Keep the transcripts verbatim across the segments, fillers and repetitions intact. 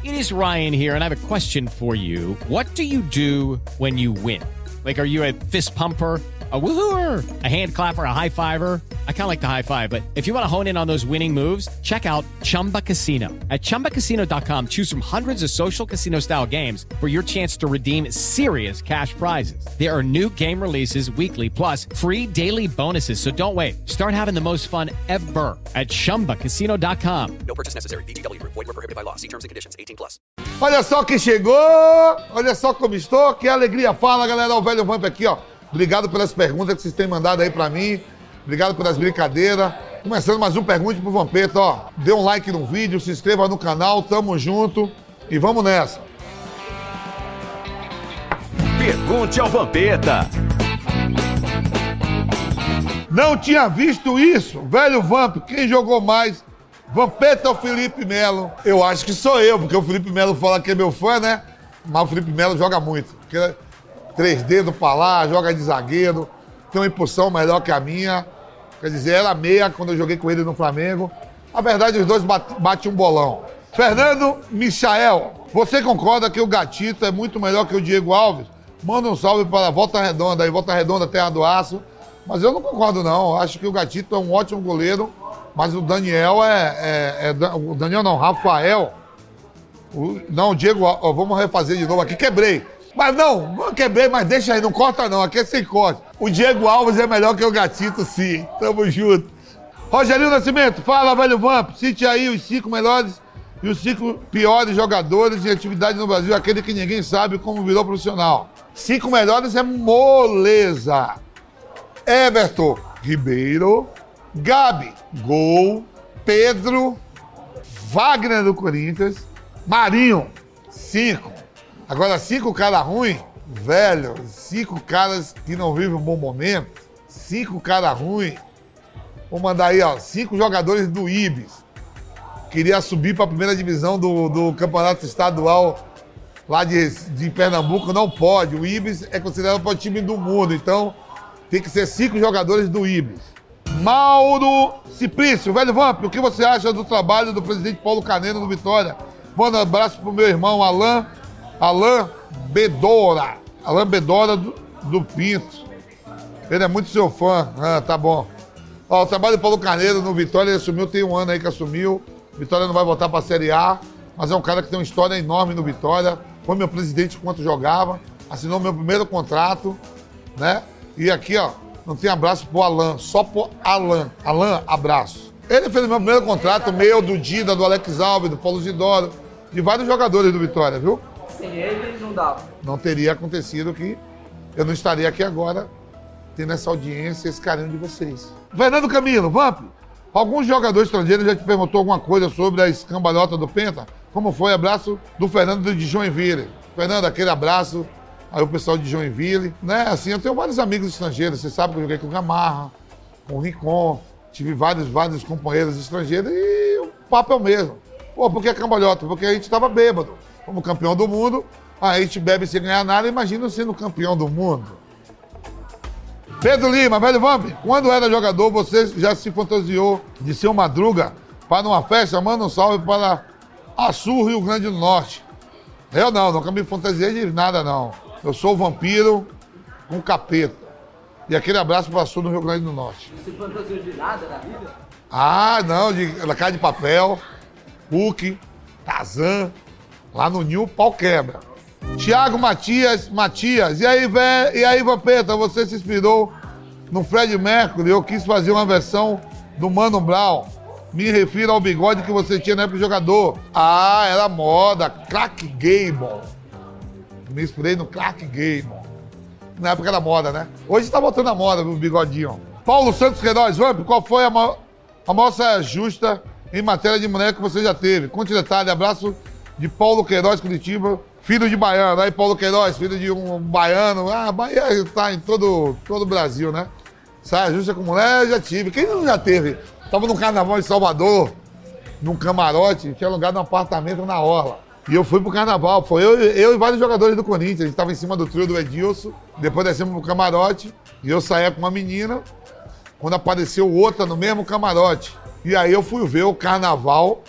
It is Ryan here, and I have a question for you. What do you do when you win? Like, are you a fist pumper, a woohooer, a hand clapper, a high fiver? I kind of like the high five, but if you want to hone in on those winning moves, check out Chumba Casino. At chumba casino dot com, choose from hundreds of social casino style games for your chance to redeem serious cash prizes. There are new game releases weekly, plus free daily bonuses. So don't wait. Start having the most fun ever at chumba casino dot com. No purchase necessary. V G W Group. Void where prohibited by law. See terms and conditions. eighteen plus. Olha só quem chegou. Olha só como estou. Que alegria. Fala, galera. O velho Vamp aqui, ó. Obrigado pelas perguntas que vocês têm mandado aí pra mim. Obrigado pelas brincadeiras. Começando mais um Pergunte pro Vampeta, ó. Dê um like no vídeo, se inscreva no canal, tamo junto e vamos nessa. Pergunte ao Vampeta. Não tinha visto isso, velho Vamp. Quem jogou mais? Vampeta ou Felipe Melo? Eu acho que sou eu, porque o Felipe Melo fala que é meu fã, né? Mas o Felipe Melo joga muito. Porque três dedos pra lá, joga de zagueiro, tem uma impulsão melhor que a minha. Quer dizer, era meia quando eu joguei com ele no Flamengo. Na verdade, os dois batem bate um bolão. Fernando Michael, você concorda que o Gatito é muito melhor que o Diego Alves? Manda um salve para a Volta Redonda aí, Volta Redonda, Terra do Aço. Mas eu não concordo, não. Eu acho que o Gatito é um ótimo goleiro, mas o Daniel é... é, é o Daniel não, Rafael. O, não, o Diego... Ó, vamos refazer de novo aqui, quebrei. Mas não, não quebrei, mas deixa aí, não corta não, aqui é sem corte. O Diego Alves é melhor que o Gatito, sim. Tamo junto. Rogerinho Nascimento, fala, velho Vamp. Cite aí os cinco melhores e os cinco piores jogadores em atividade no Brasil, aquele que ninguém sabe como virou profissional. Cinco melhores é moleza. Everton Ribeiro, Gabi, gol, Pedro, Wagner do Corinthians, Marinho, cinco. Agora, cinco caras ruins, velho, cinco caras que não vivem um bom momento, cinco caras ruins. Vou mandar aí, ó, cinco jogadores do Ibis. Queria subir para a primeira divisão do, do campeonato estadual lá de, de Pernambuco, não pode. O Ibis é considerado o time do mundo, então tem que ser cinco jogadores do Ibis. Mauro Ciplício, velho Vamp, o que você acha do trabalho do presidente Paulo Carneiro no Vitória? Manda um abraço pro meu irmão Alain. Alain Bedora. Alain Bedora do, do Pinto. Ele é muito seu fã. Ah, tá bom. Ó, o trabalho do Paulo Carneiro no Vitória, ele assumiu, tem um ano aí que assumiu. Vitória não vai voltar pra Série A, mas é um cara que tem uma história enorme no Vitória. Foi meu presidente enquanto jogava, assinou meu primeiro contrato, né? E aqui, ó, não tem abraço pro Alain, só pro Alain. Alain, abraço. Ele fez o meu primeiro contrato, meu, do Dida, do Alex Alves, do Paulo Zidoro, de vários jogadores do Vitória, viu? Sem ele, não dava. Não teria acontecido que eu não estaria aqui agora tendo essa audiência, esse carinho de vocês. Fernando Camilo, Vamp, algum jogador estrangeiro já te perguntou alguma coisa sobre a escambalhota do Penta? Como foi? Abraço do Fernando de Joinville. Fernando, aquele abraço aí o pessoal de Joinville. Né? Assim, eu tenho vários amigos estrangeiros, você sabe que eu joguei com o Gamarra, com o Ricon, tive vários, vários companheiros estrangeiros e o papo é o mesmo. Pô, por que cambalhota? Porque a gente estava bêbado. Como campeão do mundo, a gente bebe sem ganhar nada, imagina sendo campeão do mundo. Pedro Lima, velho Vamp, quando era jogador, você já se fantasiou de ser um Madruga para uma festa? Manda um salve para Açu, Rio Grande do Norte. Eu não, nunca me fantasiei de nada, não. Eu sou o vampiro com capeta. E aquele abraço para Açu, no Rio Grande do Norte. Você fantasiou de nada na vida? Ah, não, de Casa de Papel, Hulk, Tarzan. Lá no Nil, pau quebra. Thiago Matias, Matias. E aí, véio, e aí, Vampeta, você se inspirou no Fred Mercury? Eu quis fazer uma versão do Mano Brown. Me refiro ao bigode que você tinha na época de jogador. Ah, era moda. Clark Gable. Me inspirei no Clark Gable. Na época era moda, né? Hoje tá voltando a moda, o bigodinho. Paulo Santos Queiroz, Vamp, qual foi a, ma a maior saia justa em matéria de mulher que você já teve? Conte detalhe, abraço de Paulo Queiroz, Curitiba, filho de baiano. Aí, Paulo Queiroz, filho de um baiano. Ah, Bahia tá em todo, todo o Brasil, né? Saia justa com mulher, eu já tive. Quem não já teve? Tava no carnaval em Salvador, num camarote, tinha alugado um apartamento na orla. E eu fui pro carnaval, foi eu, eu e vários jogadores do Corinthians. A gente tava em cima do trio do Edilson, depois descemos pro camarote, e eu saía com uma menina, quando apareceu outra no mesmo camarote. E aí eu fui ver o carnaval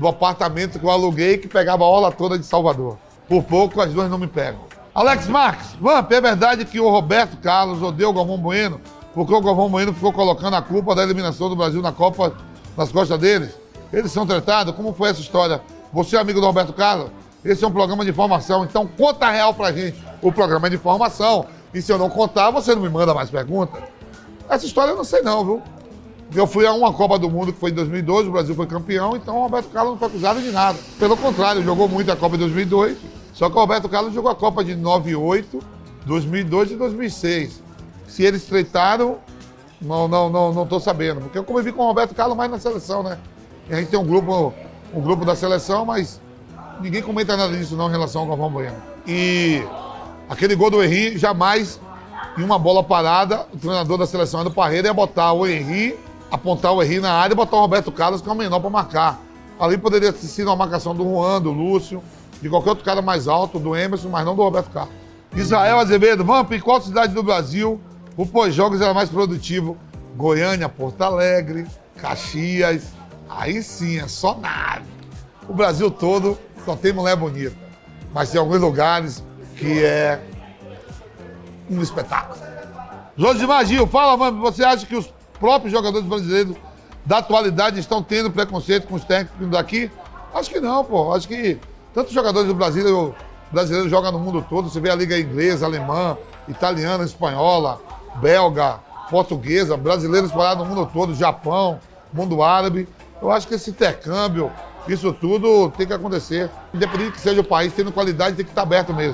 do apartamento que eu aluguei que pegava a orla toda de Salvador. Por pouco as duas não me pegam. Alex Marques, Vamp, é verdade que o Roberto Carlos odeia o Galvão Bueno porque o Galvão Bueno ficou colocando a culpa da eliminação do Brasil na Copa nas costas deles? Eles são tratados? Como foi essa história? Você é amigo do Roberto Carlos? Esse é um programa de informação, então conta a real pra gente. O programa é de informação. E se eu não contar, você não me manda mais perguntas? Essa história eu não sei não, viu? Eu fui a uma Copa do Mundo que foi em dois mil e doze, o Brasil foi campeão, então o Roberto Carlos não foi acusado de nada. Pelo contrário, jogou muito a Copa de dois mil e dois, só que o Roberto Carlos jogou a Copa de noventa e oito, dois mil e dois e dois mil e seis. Se eles treitaram, não, não, não, não tô sabendo, porque eu convivi com o Roberto Carlos mais na seleção, né? E a gente tem um grupo, um grupo da seleção, mas ninguém comenta nada disso não em relação ao Galvão Bueno. E aquele gol do Henry, jamais, em uma bola parada, o treinador da seleção do Parreira ia botar o Henry, apontar o Henry na área e botar o Roberto Carlos, que é o menor, para marcar. Ali poderia ter sido uma marcação do Juan, do Lúcio, de qualquer outro cara mais alto, do Emerson, mas não do Roberto Carlos. Israel Azevedo, Vamp, em qual cidade do Brasil o pós-jogos era mais produtivo? Goiânia, Porto Alegre, Caxias, aí sim, é só nave. O Brasil todo só tem mulher bonita, mas tem alguns lugares que é um espetáculo. Josimar Gil, fala, Vamp, você acha que os próprios jogadores brasileiros da atualidade estão tendo preconceito com os técnicos daqui? Acho que não, pô. Acho que tantos jogadores do Brasil, brasileiros jogam no mundo todo. Você vê a liga inglesa, alemã, italiana, espanhola, belga, portuguesa, brasileiros espalhados no mundo todo, Japão, mundo árabe. Eu acho que esse intercâmbio, isso tudo tem que acontecer. Independente que seja o país, tendo qualidade, tem que estar aberto mesmo.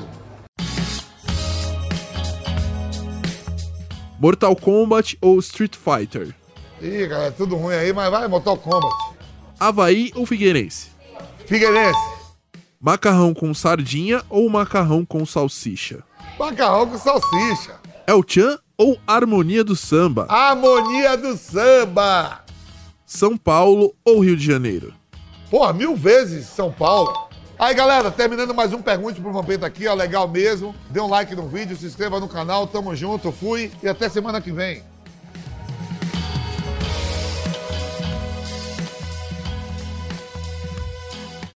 Mortal Kombat ou Street Fighter? Ih, cara, é tudo ruim aí, mas vai, Mortal Kombat. Avaí ou Figueirense? Figueirense. Macarrão com sardinha ou macarrão com salsicha? Macarrão com salsicha. El Chan ou Harmonia do Samba? Harmonia do Samba. São Paulo ou Rio de Janeiro? Porra, mil vezes São Paulo. Aí, galera, terminando mais um Pergunte pro Vampeta aqui, ó, legal mesmo. Dê um like no vídeo, se inscreva no canal, tamo junto, fui e até semana que vem.